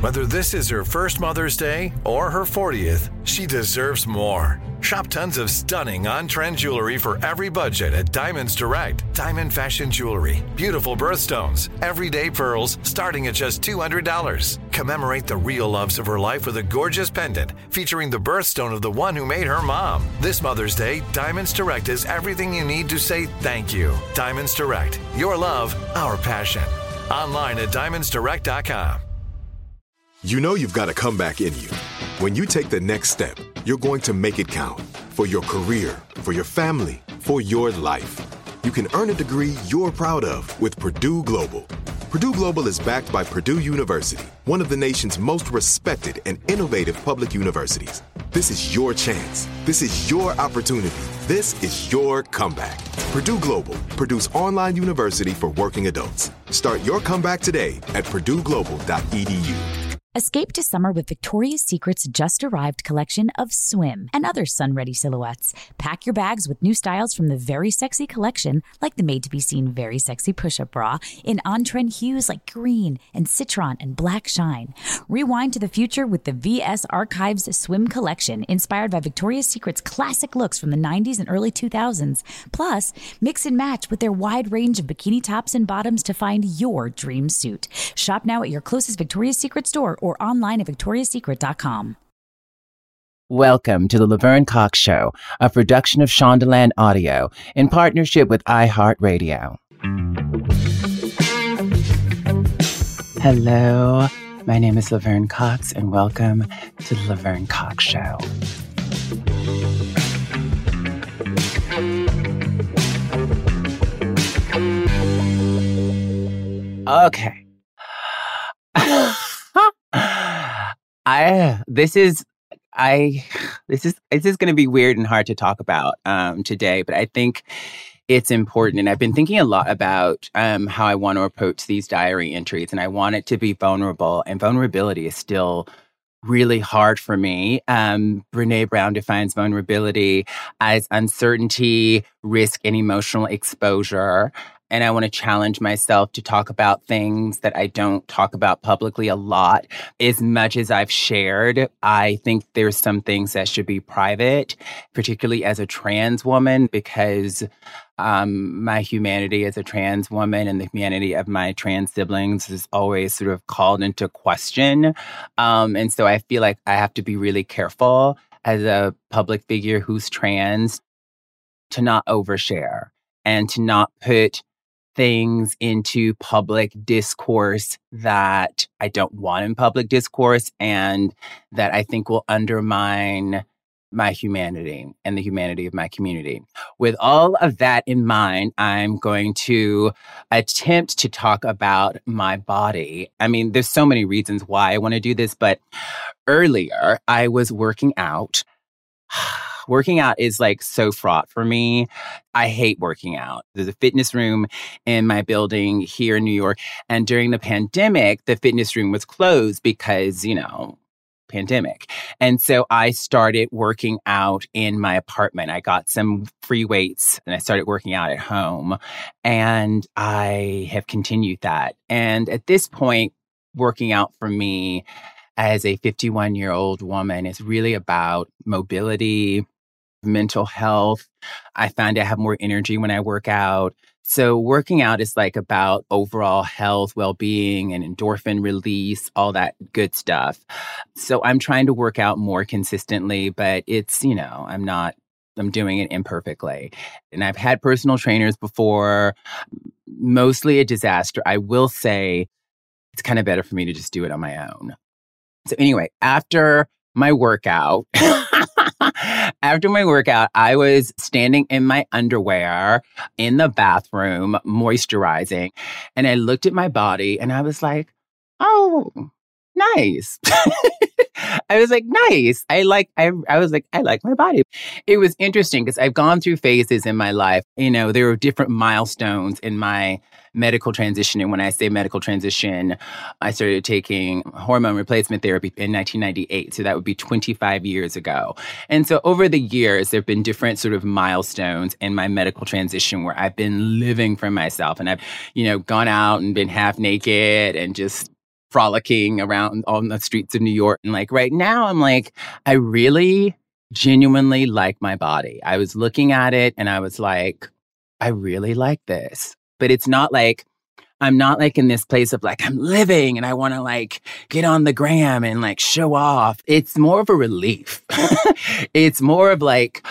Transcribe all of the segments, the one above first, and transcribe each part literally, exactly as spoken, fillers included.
Whether this is her first Mother's Day or her fortieth, she deserves more. Shop tons of stunning on-trend jewelry for every budget at Diamonds Direct. Diamond fashion jewelry, beautiful birthstones, everyday pearls starting at just two hundred dollars. Commemorate the real loves of her life with a gorgeous pendant featuring the birthstone of the one who made her mom. This Mother's Day, Diamonds Direct is everything you need to say thank you. Diamonds Direct, your love, our passion. Online at diamonds direct dot com. You know you've got a comeback in you. When you take the next step, you're going to make it count. For your career, for your family, for your life. You can earn a degree you're proud of with Purdue Global. Purdue Global is backed by Purdue University, one of the nation's most respected and innovative public universities. This is your chance. This is your opportunity. This is your comeback. Purdue Global, Purdue's online university for working adults. Start your comeback today at purdue global dot e d u. Escape to summer with Victoria's Secret's just-arrived collection of swim and other sun-ready silhouettes. Pack your bags with new styles from the Very Sexy collection, like the made-to-be-seen Very Sexy push-up bra, in on-trend hues like green and citron and black shine. Rewind to the future with the V S Archives swim collection, inspired by Victoria's Secret's classic looks from the nineties and early two thousands. Plus, mix and match with their wide range of bikini tops and bottoms to find your dream suit. Shop now at your closest Victoria's Secret store or online at victorias secret dot com. Welcome to the Laverne Cox Show, a production of Shondaland Audio in partnership with iHeartRadio. Hello, my name is Laverne Cox, and welcome to the Laverne Cox Show. Okay. I this is I this is this is going to be weird and hard to talk about um, today, but I think it's important. And I've been thinking a lot about um, how I want to approach these diary entries, and I want it to be vulnerable. And vulnerability is still really hard for me. Um, Brene Brown defines vulnerability as uncertainty, risk, and emotional exposure. And I want to challenge myself to talk about things that I don't talk about publicly a lot. As much as I've shared, I think there's some things that should be private, particularly as a trans woman, because um, my humanity as a trans woman and the humanity of my trans siblings is always sort of called into question. Um, and so I feel like I have to be really careful as a public figure who's trans to not overshare and to not put things into public discourse that I don't want in public discourse and that I think will undermine my humanity and the humanity of my community. With all of that in mind, I'm going to attempt to talk about my body. I mean, there's so many reasons why I want to do this, but earlier I was working out. Working out is like so fraught for me. I hate working out. There's a fitness room in my building here in New York. And during the pandemic, the fitness room was closed because, you know, pandemic. And so I started working out in my apartment. I got some free weights and I started working out at home. And I have continued that. And at this point, working out for me as a fifty-one-year-old woman is really about mobility, mental health. I find I have more energy when I work out. So working out is like about overall health, well-being, and endorphin release, all that good stuff. So I'm trying to work out more consistently, but it's, you know, I'm not, I'm doing it imperfectly. And I've had personal trainers before, mostly a disaster. I will say it's kind of better for me to just do it on my own. So anyway, after my workout, after my workout, I was standing in my underwear in the bathroom, moisturizing, and I looked at my body and I was like, oh, nice. I was like, nice. I like, I, I was like, I like my body. It was interesting because I've gone through phases in my life. You know, there were different milestones in my medical transition. And when I say medical transition, I started taking hormone replacement therapy in nineteen ninety-eight. So that would be twenty-five years ago. And so over the years, there have been different sort of milestones in my medical transition where I've been living for myself. And I've, you know, gone out and been half naked and just frolicking around on the streets of New York. And like right now, I'm like, I really genuinely like my body. I was looking at it and I was like, I really like this. But it's not like, I'm not like in this place of like, I'm living and I want to like get on the gram and like show off. It's more of a relief. It's more of like,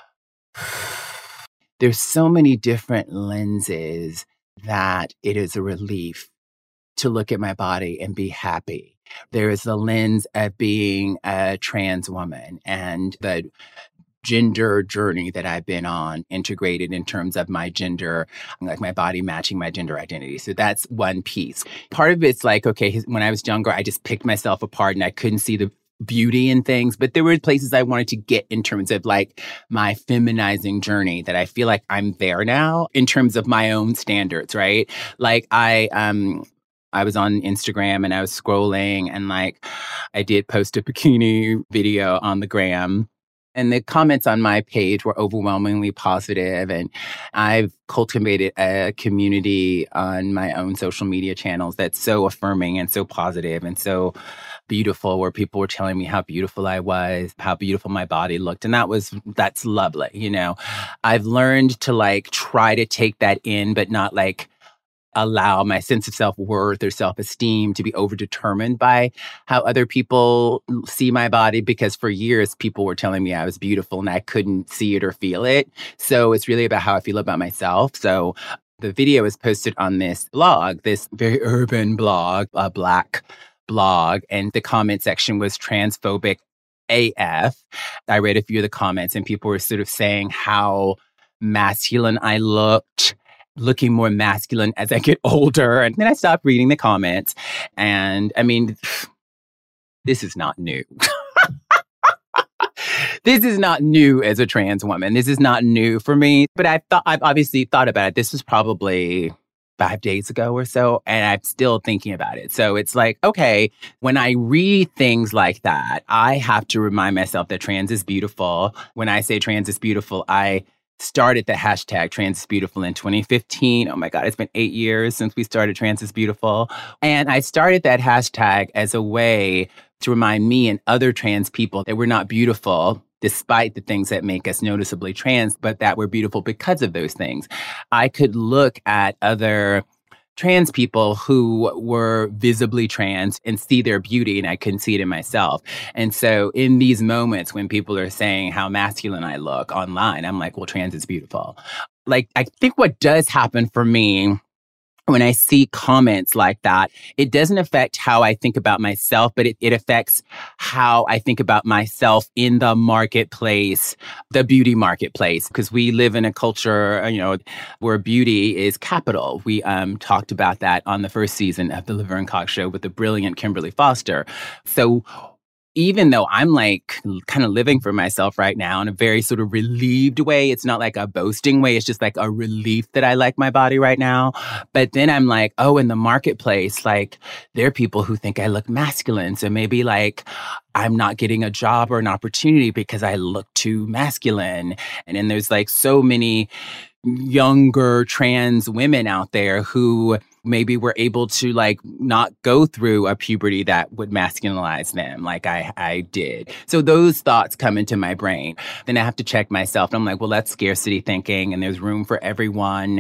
there's so many different lenses that it is a relief to look at my body and be happy. There is the lens of being a trans woman and the gender journey that I've been on, integrated in terms of my gender, like my body matching my gender identity. So that's one piece. Part of it's like, okay, when I was younger, I just picked myself apart and I couldn't see the beauty in things, but there were places I wanted to get in terms of like my feminizing journey that I feel like I'm there now in terms of my own standards, right? Like I, um, I was on Instagram and I was scrolling and like I did post a bikini video on the gram. And the comments on my page were overwhelmingly positive. And I've cultivated a community on my own social media channels that's so affirming and so positive and so beautiful, where people were telling me how beautiful I was, how beautiful my body looked. And that was, that's lovely. You know, I've learned to like try to take that in, but not like allow my sense of self-worth or self-esteem to be overdetermined by how other people see my body, because for years people were telling me I was beautiful and I couldn't see it or feel it. So it's really about how I feel about myself. So the video was posted on this blog, this very urban blog, a Black blog, and the comment section was transphobic A F. I read a few of the comments and people were sort of saying how masculine I looked, looking more masculine as I get older. And then I stopped reading the comments. And I mean, this is not new. This is not new as a trans woman. This is not new for me. But I've thought, I've obviously thought about it. This was probably five days ago or so, and I'm still thinking about it. So it's like, okay, when I read things like that, I have to remind myself that trans is beautiful. When I say trans is beautiful, I started the hashtag Trans is Beautiful in twenty fifteen. Oh my God, it's been eight years since we started Trans is Beautiful. And I started that hashtag as a way to remind me and other trans people that we're not beautiful despite the things that make us noticeably trans, but that we're beautiful because of those things. I could look at other trans people who were visibly trans and see their beauty, and I couldn't see it in myself. And so in these moments when people are saying how masculine I look online, I'm like, well, trans is beautiful. Like, I think what does happen for me when I see comments like that, it doesn't affect how I think about myself, but it, it affects how I think about myself in the marketplace, the beauty marketplace, because we live in a culture, you know, where beauty is capital. We um, talked about that on the first season of the Laverne Cox Show with the brilliant Kimberly Foster. So even though I'm like kind of living for myself right now in a very sort of relieved way, it's not like a boasting way. It's just like a relief that I like my body right now. But then I'm like, oh, in the marketplace, like there are people who think I look masculine. So maybe like I'm not getting a job or an opportunity because I look too masculine. And then there's like so many younger trans women out there who maybe were able to like not go through a puberty that would masculinize them like I, I did. So those thoughts come into my brain. Then I have to check myself. And I'm like, well, that's scarcity thinking and there's room for everyone.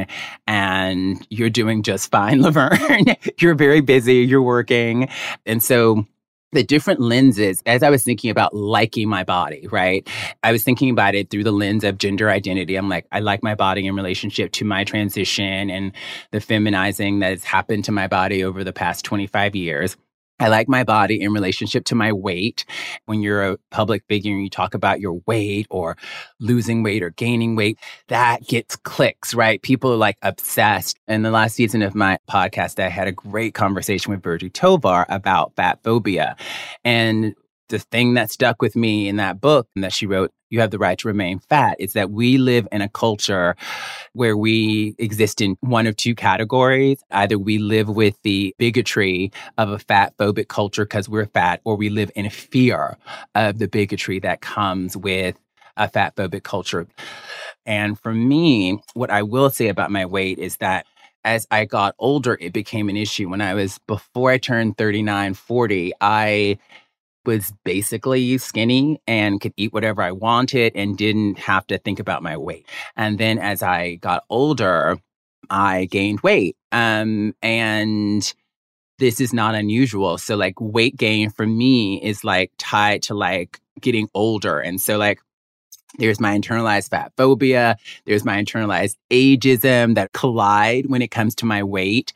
And you're doing just fine, Laverne. You're very busy. You're working. And so the different lenses, as I was thinking about liking my body, right? I was thinking about it through the lens of gender identity. I'm like, I like my body in relationship to my transition and the feminizing that has happened to my body over the past twenty-five years. I like my body in relationship to my weight. When you're a public figure and you talk about your weight or losing weight or gaining weight, that gets clicks, right? People are like obsessed. In the last season of my podcast, I had a great conversation with Virgie Tovar about fat phobia. And the thing that stuck with me in that book that she wrote, You Have the Right to Remain Fat, is that we live in a culture where we exist in one of two categories. Either we live with the bigotry of a fat phobic culture because we're fat, or we live in fear of the bigotry that comes with a fat phobic culture. And for me, what I will say about my weight is that as I got older, it became an issue. When I was, before I turned thirty-nine, forty, I was basically skinny and could eat whatever I wanted and didn't have to think about my weight. And then as I got older, I gained weight. Um, and this is not unusual. So like weight gain for me is like tied to like getting older. And so like, there's my internalized fat phobia. There's my internalized ageism that collide when it comes to my weight.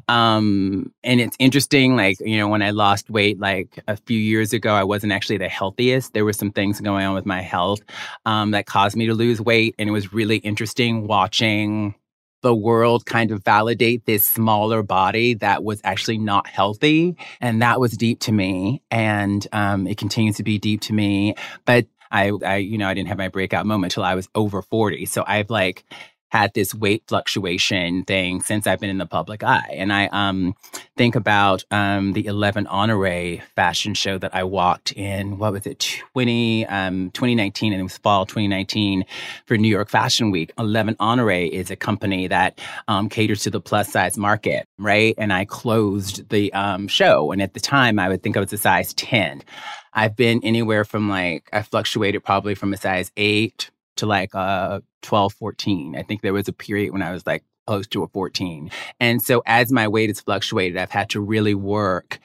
Um, and it's interesting, like, you know, when I lost weight like a few years ago, I wasn't actually the healthiest. There were some things going on with my health um, that caused me to lose weight. And it was really interesting watching the world kind of validate this smaller body that was actually not healthy. And that was deep to me. And um, it continues to be deep to me. But I, I, you know, I didn't have my breakout moment till I was over forty. So I've like had this weight fluctuation thing since I've been in the public eye. And I um, think about um, the eleven Honoré fashion show that I walked in, what was it, twenty, um, twenty nineteen, and it was fall twenty nineteen for New York Fashion Week. eleven Honoré is a company that um, caters to the plus size market, right? And I closed the um, show. And at the time, I would think I was a size ten. I've been anywhere from like, I fluctuated probably from a size eight to like a twelve, fourteen. I think there was a period when I was like close to a fourteen. And so as my weight has fluctuated, I've had to really work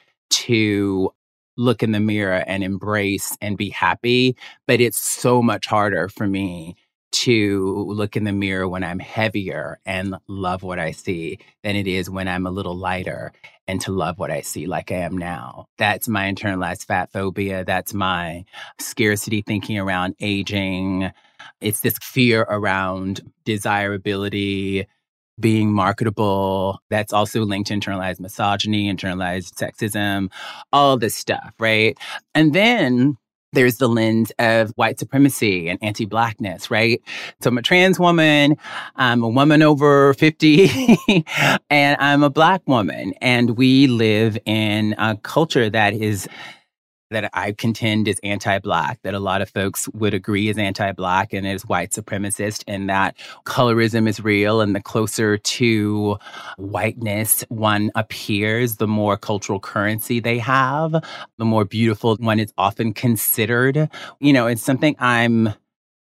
to look in the mirror and embrace and be happy. But it's so much harder for me to look in the mirror when I'm heavier and love what I see than it is when I'm a little lighter and to love what I see like I am now. That's my internalized fat phobia. That's my scarcity thinking around aging. It's this fear around desirability, being marketable. That's also linked to internalized misogyny, internalized sexism, all this stuff, right? And then there's the lens of white supremacy and anti-Blackness, right? So I'm a trans woman, I'm a woman over fifty, and I'm a Black woman. And we live in a culture that is, that I contend is anti-Black, that a lot of folks would agree is anti-Black and is white supremacist, and that colorism is real. And the closer to whiteness one appears, the more cultural currency they have, the more beautiful one is often considered. You know, it's something I'm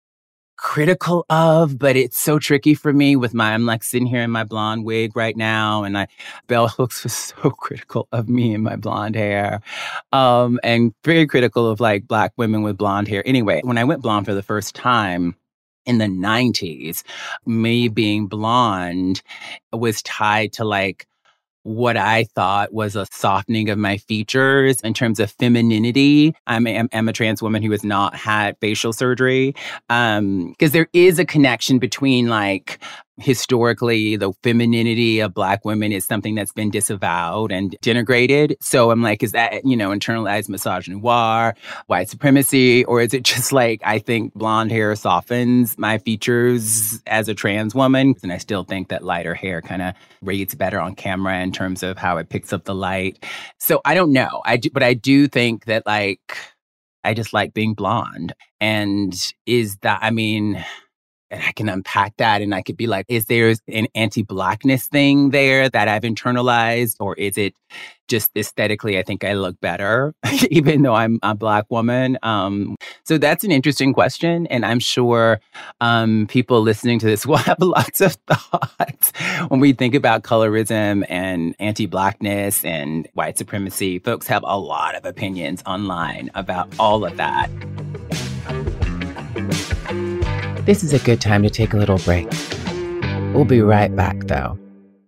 critical of, but it's so tricky for me with my, I'm like sitting here in my blonde wig right now, and I, Bell Hooks was so critical of me and my blonde hair, um, and very critical of like Black women with blonde hair. Anyway, when I went blonde for the first time in the nineties, me being blonde was tied to like what I thought was a softening of my features in terms of femininity. I'm, I'm, I'm a trans woman who has not had facial surgery. Um, because there is a connection between like, historically, the femininity of Black women is something that's been disavowed and denigrated. So I'm like, is that, you know, internalized misogynoir, white supremacy, or is it just like, I think blonde hair softens my features as a trans woman? And I still think that lighter hair kind of reads better on camera in terms of how it picks up the light. So I don't know. I do, but I do think that like, I just like being blonde. And is that, I mean, and I can unpack that and I could be like, is there an anti-Blackness thing there that I've internalized? Or is it just aesthetically, I think I look better, even though I'm a Black woman? Um, so that's an interesting question. And I'm sure um, people listening to this will have lots of thoughts when we think about colorism and anti-Blackness and white supremacy. Folks have a lot of opinions online about all of that. This is a good time to take a little break. We'll be right back, though.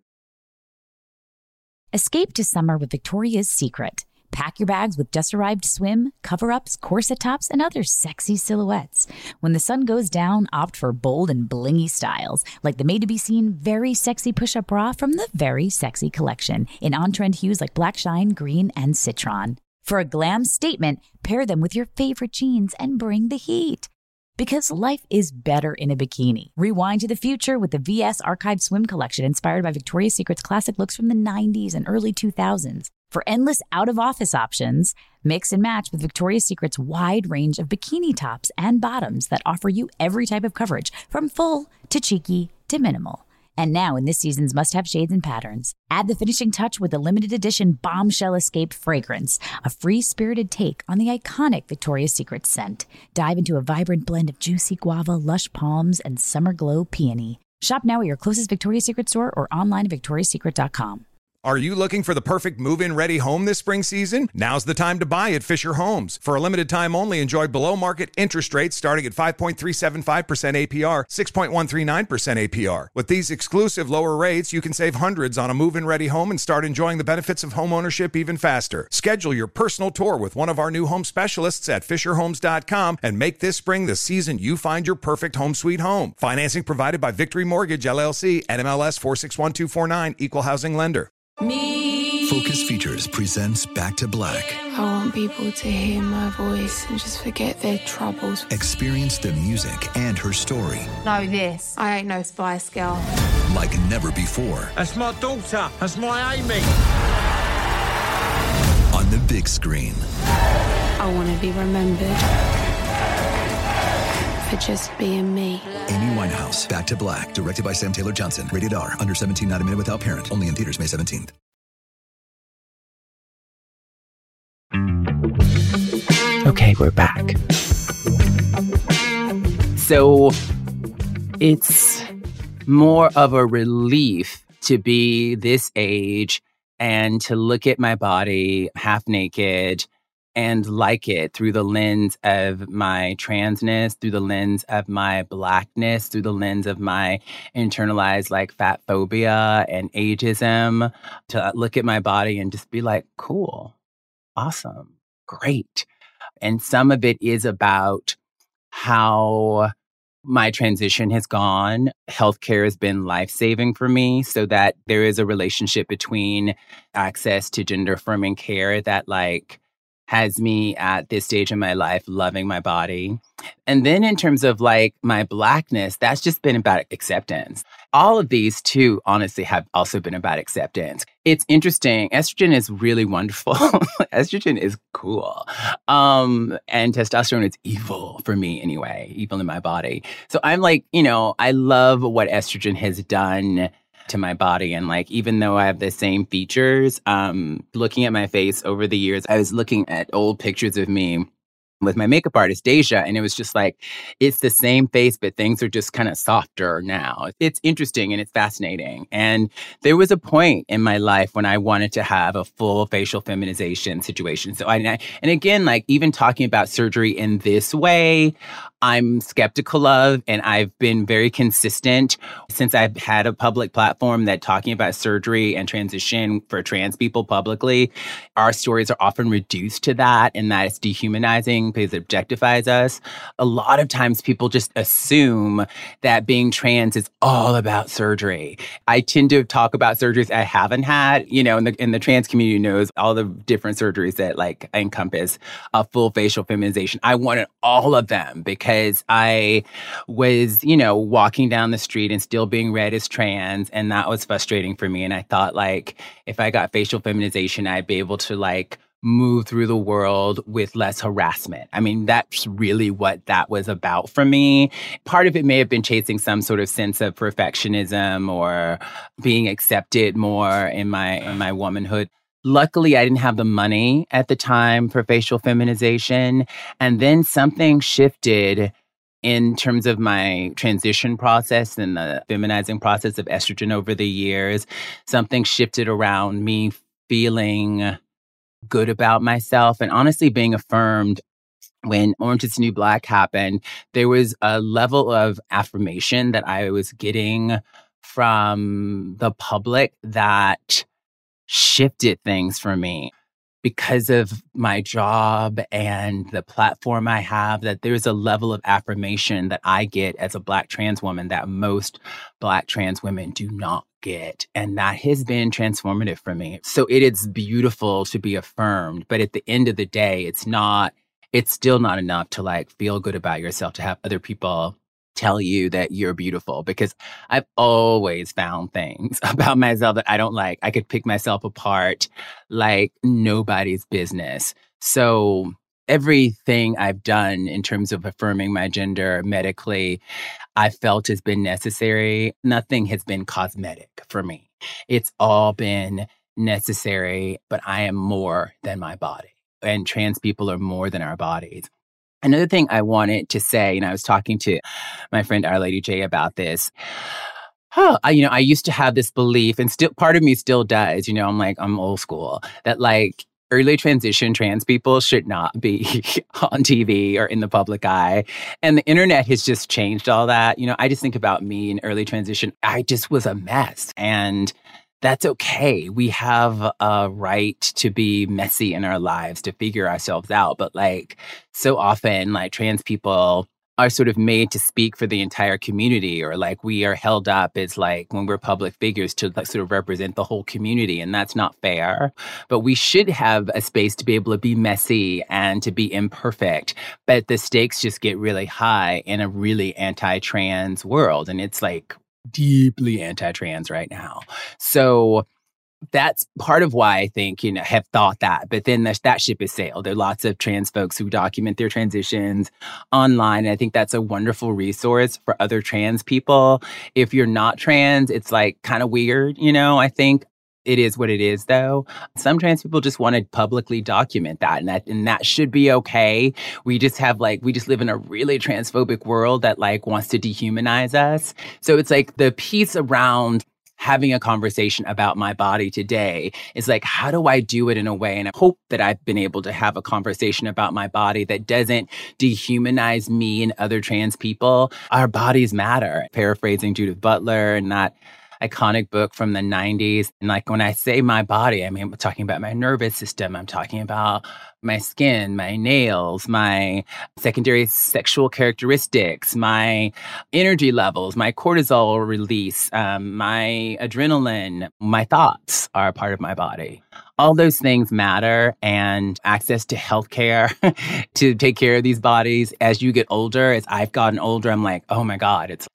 Escape to summer with Victoria's Secret. Pack your bags with just-arrived swim, cover-ups, corset tops, and other sexy silhouettes. When the sun goes down, opt for bold and blingy styles, like the made-to-be-seen Very Sexy Push-Up Bra from the Very Sexy collection, in on-trend hues like black shine, green, and citron. For a glam statement, pair them with your favorite jeans and bring the heat. Because life is better in a bikini. Rewind to the future with the V S Archive Swim Collection inspired by Victoria's Secret's classic looks from the nineties and early two thousands. For endless out-of-office options, mix and match with Victoria's Secret's wide range of bikini tops and bottoms that offer you every type of coverage, from full to cheeky to minimal. And now in this season's must-have shades and patterns, add the finishing touch with the limited edition Bombshell Escape fragrance, a free-spirited take on the iconic Victoria's Secret scent. Dive into a vibrant blend of juicy guava, lush palms, and summer glow peony. Shop now at your closest Victoria's Secret store or online at victorias secret dot com. Are you looking for the perfect move-in ready home this spring season? Now's the time to buy at Fisher Homes. For a limited time only, enjoy below-market interest rates starting at five point three seven five percent A P R, six point one three nine percent A P R. With these exclusive lower rates, you can save hundreds on a move-in ready home and start enjoying the benefits of home ownership even faster. Schedule your personal tour with one of our new home specialists at fisher homes dot com and make this spring the season you find your perfect home sweet home. Financing provided by Victory Mortgage, L L C, N M L S four six one two four nine, Equal Housing Lender. Me. Focus Features presents Back to Black. I want people to hear my voice and just forget their troubles. Experience the music and her story. Know this, I ain't no Spice Girl. Like never before. That's my daughter. That's my Amy. On the big screen. I want to be remembered for just being me. Amy Winehouse, Back to Black, directed by Sam Taylor Johnson. Rated R, under seventeen, not a minute without parent. Only in theaters May seventeenth. Okay, we're back. So it's more of a relief to be this age and to look at my body half naked and like it through the lens of my transness, through the lens of my blackness, through the lens of my internalized like fat phobia and ageism, to look at my body and just be like, cool, awesome, great. And some of it is about how my transition has gone. Healthcare has been life-saving for me, so that there is a relationship between access to gender-affirming care that like has me at this stage in my life loving my body. And then in terms of like my blackness, that's just been about acceptance. All of these too, honestly, have also been about acceptance. It's interesting. Estrogen is really wonderful. Estrogen is cool. Um, and testosterone is evil for me anyway, evil in my body. So I'm like, you know, I love what estrogen has done to my body. And like, even though I have the same features, um, looking at my face over the years, I was looking at old pictures of me with my makeup artist, Deja, and it was just like, it's the same face, but things are just kind of softer now. It's interesting and it's fascinating. And there was a point in my life when I wanted to have a full facial feminization situation. So I, and again, like even talking about surgery in this way, I'm skeptical of, and I've been very consistent since I've had a public platform that talking about surgery and transition for trans people publicly, our stories are often reduced to that, and that it's dehumanizing because it objectifies us. A lot of times people just assume that being trans is all about surgery. I tend to talk about surgeries I haven't had, you know, and the, and the trans community knows all the different surgeries that like encompass a full facial feminization. I wanted all of them because Because I was, you know, walking down the street and still being read as trans, and that was frustrating for me. And I thought, like, if I got facial feminization, I'd be able to, like, move through the world with less harassment. I mean, that's really what that was about for me. Part of it may have been chasing some sort of sense of perfectionism or being accepted more in my in my womanhood. Luckily, I didn't have the money at the time for facial feminization. And then something shifted in terms of my transition process and the feminizing process of estrogen over the years. Something shifted around me feeling good about myself and honestly being affirmed. When Orange is the New Black happened, there was a level of affirmation that I was getting from the public that shifted things for me because of my job and the platform I have, that there's a level of affirmation that I get as a Black trans woman that most Black trans women do not get. And that has been transformative for me. So it is beautiful to be affirmed. But at the end of the day, it's not, it's still not enough to like feel good about yourself, to have other people tell you that you're beautiful, because I've always found things about myself that I don't like. I could pick myself apart like nobody's business. So everything I've done in terms of affirming my gender medically, I felt has been necessary. Nothing has been cosmetic for me. It's all been necessary, but I am more than my body. And trans people are more than our bodies. Another thing I wanted to say, and I was talking to my friend Our Lady J about this. Oh, I, you know, I used to have this belief, and still part of me still does, you know, I'm like, I'm old school, that like early transition trans people should not be on T V or in the public eye. And the internet has just changed all that. You know, I just think about me in early transition. I just was a mess. And that's okay. We have a right to be messy in our lives, to figure ourselves out. But like so often, like trans people are sort of made to speak for the entire community, or like we are held up as like when we're public figures to like sort of represent the whole community. And that's not fair. But we should have a space to be able to be messy and to be imperfect. But the stakes just get really high in a really anti-trans world. And it's like deeply anti-trans right now. So that's part of why I think, you know, have thought that. But then that ship has sailed. There are lots of trans folks who document their transitions online. And I think that's a wonderful resource for other trans people. If you're not trans, it's like kind of weird, you know, I think. It is what it is, though. Some trans people just want to publicly document that, and that and that should be okay. We just have like, we just live in a really transphobic world that like wants to dehumanize us. So it's like the piece around having a conversation about my body today is like, how do I do it in a way? And I hope that I've been able to have a conversation about my body that doesn't dehumanize me and other trans people. Our bodies matter. Paraphrasing Judith Butler and that iconic book from the nineties. And like when I say my body, I mean, I'm talking about my nervous system. I'm talking about my skin, my nails, my secondary sexual characteristics, my energy levels, my cortisol release, um, my adrenaline, my thoughts are a part of my body. All those things matter, and access to healthcare to take care of these bodies. As you get older, as I've gotten older, I'm like, oh my God, it's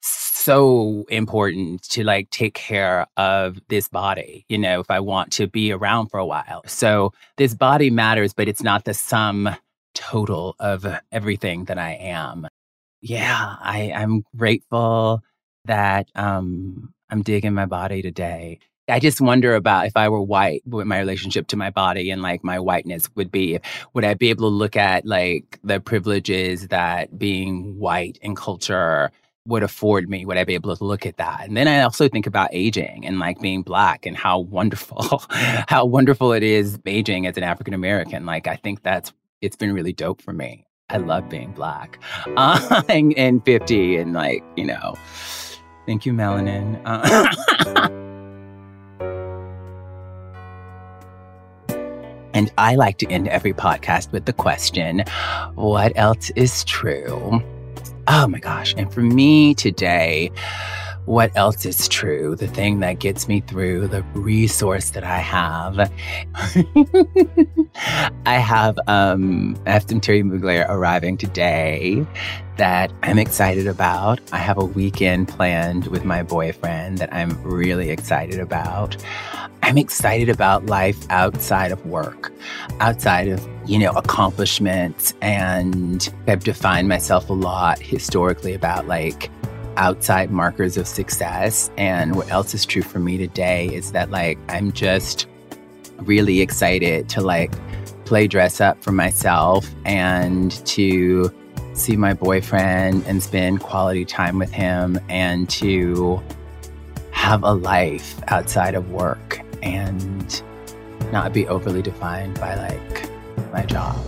so important to like take care of this body, you know, if I want to be around for a while. So this body matters, but it's not the sum total of everything that I am. Yeah, I, I'm grateful that um, I'm digging my body today. I just wonder about if I were white, what my relationship to my body and like my whiteness would be. Would I be able to look at like the privileges that being white in culture would afford me? Would I be able to look at that? And then I also think about aging and like being Black and how wonderful, how wonderful it is aging as an African American. Like, I think that's, it's been really dope for me. I love being Black uh, and, and fifty and like, you know, thank you, Melanin. Uh, And I like to end every podcast with the question, what else is true? Oh my gosh. And for me today, what else is true? The thing that gets me through, the resource that I have. I have um, I have some Thierry Mugler arriving today that I'm excited about. I have a weekend planned with my boyfriend that I'm really excited about. I'm excited about life outside of work, outside of, you know, accomplishments. And I've defined myself a lot historically about like outside markers of success. And what else is true for me today is that like, I'm just really excited to like play dress up for myself and to see my boyfriend and spend quality time with him and to have a life outside of work and not be overly defined by like my job.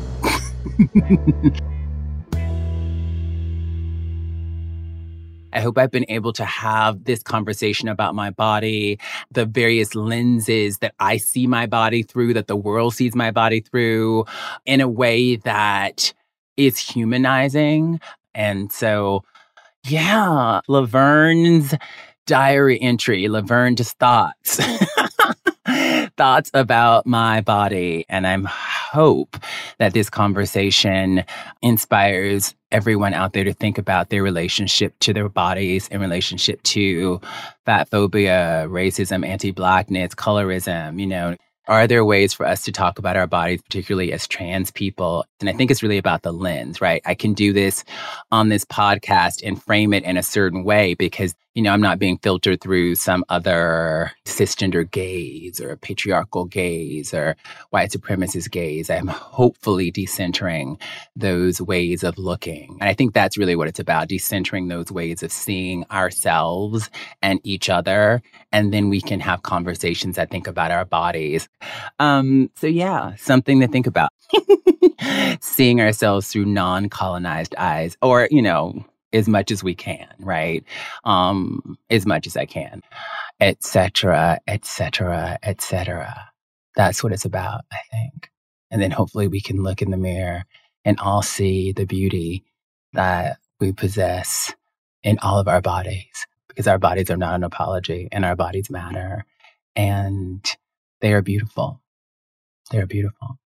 I hope I've been able to have this conversation about my body, the various lenses that I see my body through, that the world sees my body through, in a way that is humanizing. And so, yeah, Laverne's diary entry, Laverne just thoughts. Thoughts about my body. And I hope that this conversation inspires everyone out there to think about their relationship to their bodies in relationship to fat phobia, racism, anti-Blackness, colorism, you know, Are there ways for us to talk about our bodies, particularly as trans people? And I think it's really about the lens, right? I can do this on this podcast and frame it in a certain way because, you know, I'm not being filtered through some other cisgender gaze or patriarchal gaze or white supremacist gaze. I'm hopefully decentering those ways of looking. And I think that's really what it's about, decentering those ways of seeing ourselves and each other. And then we can have conversations, I think, about our bodies. Um, so yeah, something to think about. Seeing ourselves through non-colonized eyes, or, you know, as much as we can, right? Um, as much as I can, et cetera, et cetera, et cetera. That's what it's about, I think. And then hopefully we can look in the mirror and all see the beauty that we possess in all of our bodies, because our bodies are not an apology and our bodies matter. And they are beautiful. They are beautiful.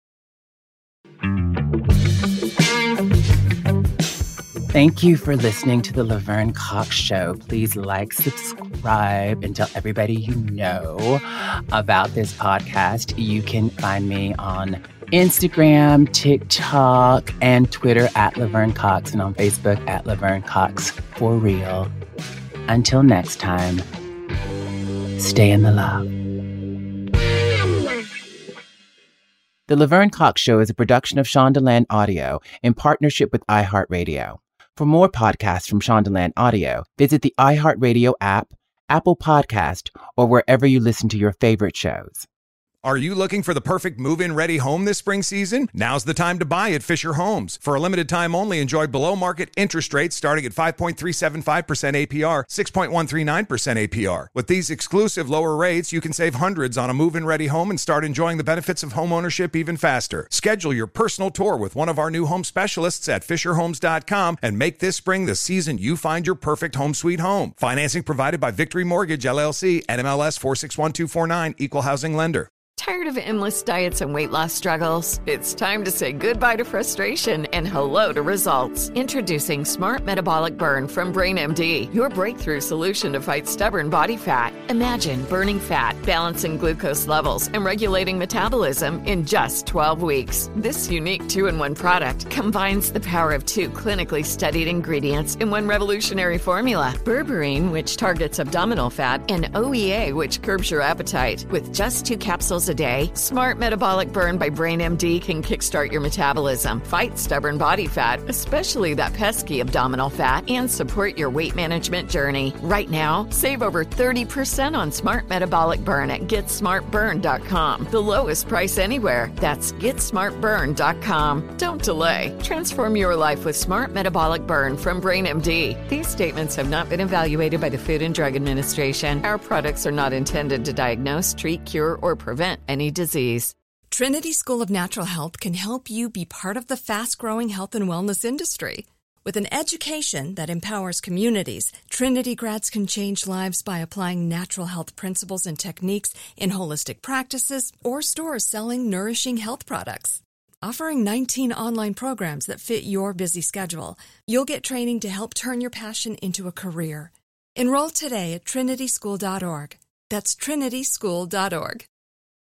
Thank you for listening to the Laverne Cox Show. Please like, subscribe, and tell everybody you know about this podcast. You can find me on Instagram, TikTok, and Twitter at Laverne Cox, and on Facebook at Laverne Cox for real. Until next time, stay in the love. The Laverne Cox Show is a production of Shondaland Audio in partnership with iHeartRadio. For more podcasts from Shondaland Audio, visit the iHeartRadio app, Apple Podcast, or wherever you listen to your favorite shows. Are you looking for the perfect move-in ready home this spring season? Now's the time to buy at Fisher Homes. For a limited time only, enjoy below-market interest rates starting at five point three seven five percent A P R, six point one three nine percent A P R. With these exclusive lower rates, you can save hundreds on a move-in ready home and start enjoying the benefits of home ownership even faster. Schedule your personal tour with one of our new home specialists at fisher homes dot com and make this spring the season you find your perfect home sweet home. Financing provided by Victory Mortgage, L L C, N M L S four six one two four nine, Equal Housing Lender. Tired of endless diets and weight loss struggles? It's time to say goodbye to frustration and hello to results. Introducing Smart Metabolic Burn from Brain M D, your breakthrough solution to fight stubborn body fat. Imagine burning fat, balancing glucose levels, and regulating metabolism in just twelve weeks. This unique two-in-one product combines the power of two clinically studied ingredients in one revolutionary formula. Berberine, which targets abdominal fat, and O E A, which curbs your appetite. With just two capsules a day, Smart Metabolic Burn by Brain M D can kickstart your metabolism, fight stubborn body fat, especially that pesky abdominal fat, and support your weight management journey. Right now, save over thirty percent on Smart Metabolic Burn at get smart burn dot com. The lowest price anywhere. That's get smart burn dot com. Don't delay. Transform your life with Smart Metabolic Burn from Brain M D. These statements have not been evaluated by the Food and Drug Administration. Our products are not intended to diagnose, treat, cure, or prevent any disease. Trinity School of Natural Health can help you be part of the fast-growing health and wellness industry. With an education that empowers communities, Trinity grads can change lives by applying natural health principles and techniques in holistic practices or stores selling nourishing health products. Offering nineteen online programs that fit your busy schedule, you'll get training to help turn your passion into a career. Enroll today at trinity school dot org. That's trinity school dot org.